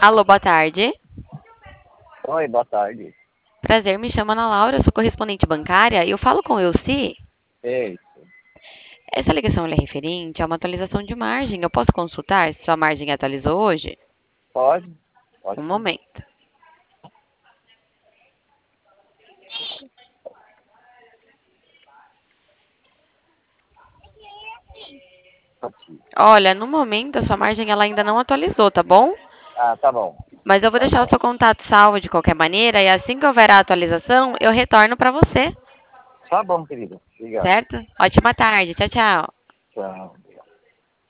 Alô, boa tarde. Oi, boa tarde. Prazer, me chamo Ana Laura, sou correspondente bancária e eu falo com o Elci. Ei, Essa ligação ela é referente a uma atualização de margem. Eu posso consultar se sua margem atualizou hoje? pode? Pode Um sim. momento. Pode sim. Olha, no momento a sua margem ela ainda não atualizou, tá bom? Ah, tá bom. Mas eu vou Tá deixar o bom. seu contato salvo de qualquer maneira e assim que houver a atualização, eu retorno para você, Tá bom, querido. Obrigado. certo? Ótima tarde. Tchau, tchau. Tchau.